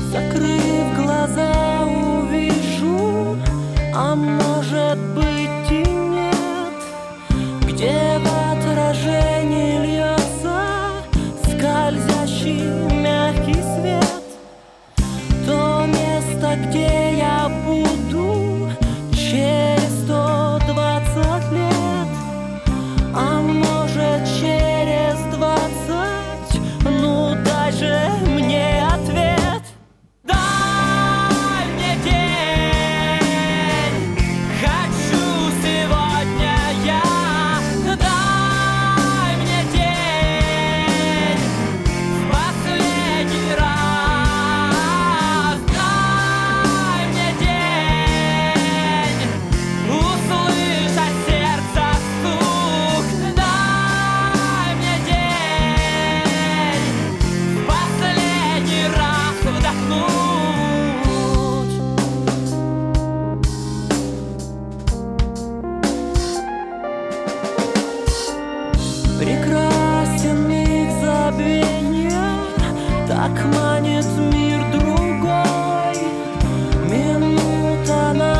Закрыв глаза, увижу, а может быть и нет, где в отражении льется скользящий мягкий свет. То место, где я буду через 120 лет, а может через 20, ну дай же мне ответ. Дай мне день, хочу сегодня я. Дай мне день, в последний раз. Дай мне день, услышать сердце стук. Дай мне день, в последний раз вдохнуть. Прекрасен миг забвения, так манит мир другой. Минута на